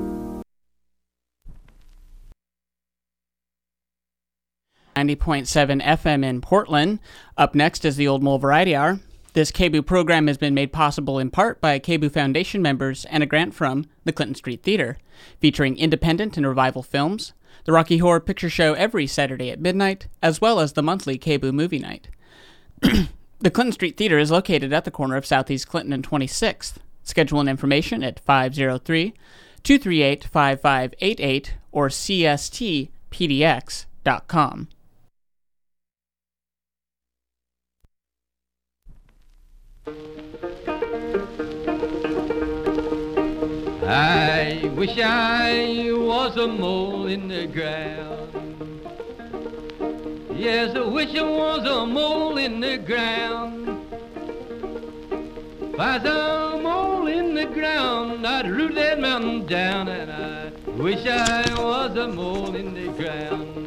.7 FM in Portland. Up next is the Old Mole Variety Hour. This KBOO program has been made possible in part by KBOO Foundation members and a grant from the Clinton Street Theater, featuring independent and revival films, the Rocky Horror Picture Show every Saturday at midnight, as well as the monthly KBOO Movie Night. The Clinton Street Theater is located at the corner of Southeast Clinton and 26th. Schedule and information at 503-238-5588 or cstpdx.com.
I wish I was a mole in the ground. Yes, I wish I was a mole in the ground. If I was a mole in the ground, I'd root that mountain down, and I wish I was a mole in the ground.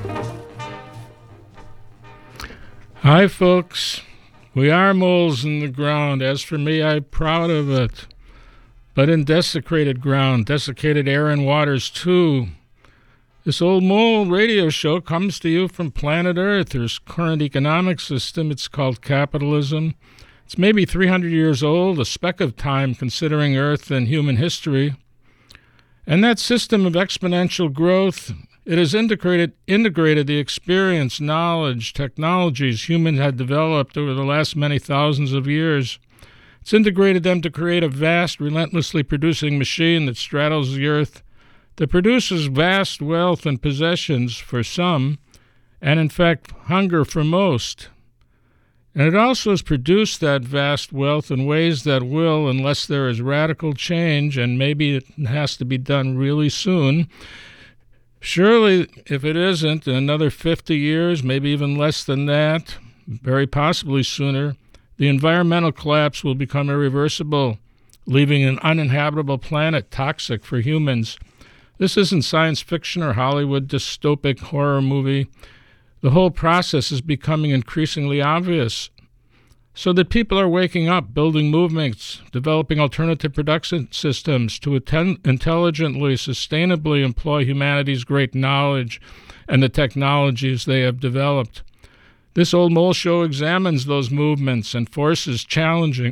Hi, folks. We are moles in the ground. As for me, I'm proud of it. But in desecrated ground, desiccated air and waters too. This Old Mole radio show comes to you from planet Earth. There's current economic system. It's called capitalism. It's maybe 300 years old, a speck of time considering Earth and human history. And that system of exponential growth, it has integrated the experience, knowledge, technologies humans had developed over the last many thousands of years. It's integrated them to create a vast, relentlessly producing machine that straddles the earth, that produces vast wealth and possessions for some, and in fact hunger for most. And it also has produced that vast wealth in ways that will, unless there is radical change, and maybe it has to be done really soon. Surely, if it isn't, in another 50 years, maybe even less than that, very possibly sooner, the environmental collapse will become irreversible, leaving an uninhabitable planet toxic for humans. This isn't science fiction or Hollywood dystopic horror movie. The whole process is becoming increasingly obvious. So that people are waking up, building movements, developing alternative production systems to intelligently, sustainably employ humanity's great knowledge and the technologies they have developed. This Old Mole Show examines those movements and the forces challenging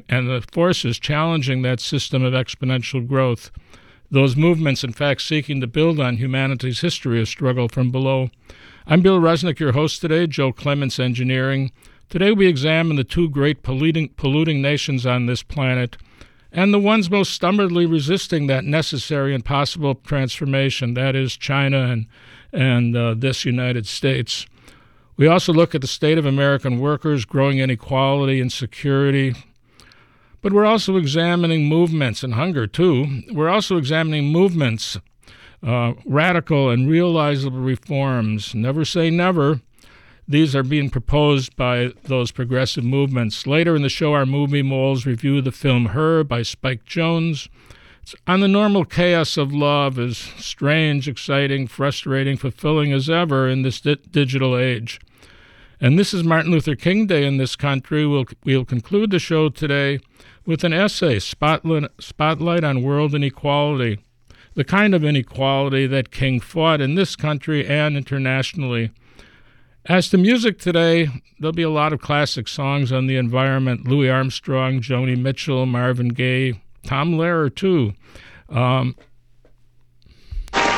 that system of exponential growth. Those movements, in fact, seeking to build on humanity's history of struggle from below. I'm Bill Resnick, your host today, Joe Clements Engineering. Today we examine the two great polluting nations on this planet and the ones most stubbornly resisting that necessary and possible transformation, that is China and this United States. We also look at the state of American workers, growing inequality, insecurity. But we're also examining movements and hunger, too. We're also examining movements, radical and realizable reforms. Never say never. These are being proposed by those progressive movements. Later in the show, our movie moles review the film Her by Spike Jonze. It's on the normal chaos of love, as strange, exciting, frustrating, fulfilling as ever in this digital age. And this is Martin Luther King Day in this country. We'll conclude the show today with an essay, Spotlight on World Inequality, the kind of inequality that King fought in this country and internationally. As to music today, there'll be a lot of classic songs on the environment. Louis Armstrong, Joni Mitchell, Marvin Gaye, Tom Lehrer, too.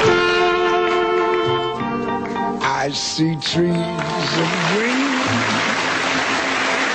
I see trees of green,